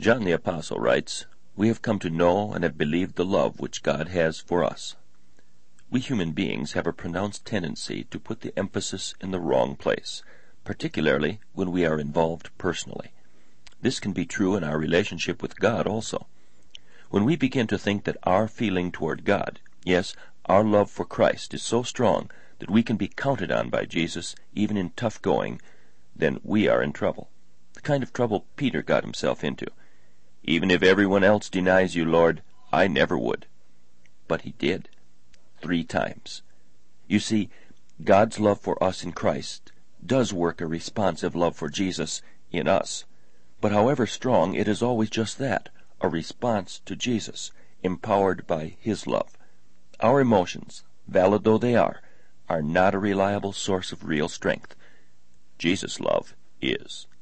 John the Apostle writes, "We have come to know and have believed the love which God has for us." We human beings have a pronounced tendency to put the emphasis in the wrong place, particularly when we are involved personally. This can be true in our relationship with God also. When we begin to think that our feeling toward God, yes, our love for Christ, is so strong that we can be counted on by Jesus even in tough going, then we are in trouble. The kind of trouble Peter got himself into. "Even if everyone else denies you, Lord, I never would." But he did. 3 times. You see, God's love for us in Christ does work a responsive love for Jesus in us. But however strong, it is always just that, a response to Jesus, empowered by His love. Our emotions, valid though they are not a reliable source of real strength. Jesus' love is.